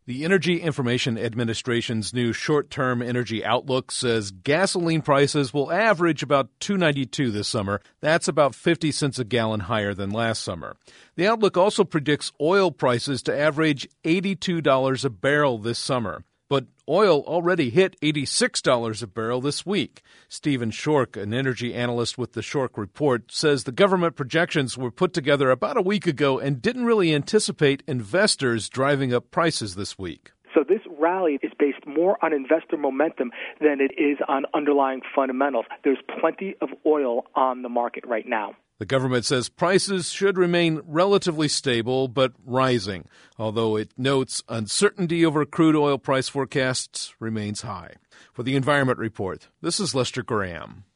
The Energy Information Administration's new short-term energy outlook says gasoline prices will average about $2.92 this summer. That's about 50 cents a gallon higher than last summer. The outlook also predicts oil prices to average $82 a barrel this summer. But oil already hit $86 a barrel this week. Stephen Schork, an energy analyst with the Schork Report, says the government projections were put together about a week ago and didn't really anticipate investors driving up prices this week. So this rally is based more on investor momentum than it is on underlying fundamentals. There's plenty of oil on the market right now. The government says prices should remain relatively stable but rising, although it notes uncertainty over crude oil price forecasts remains high. For the Environment Report, this is Lester Graham.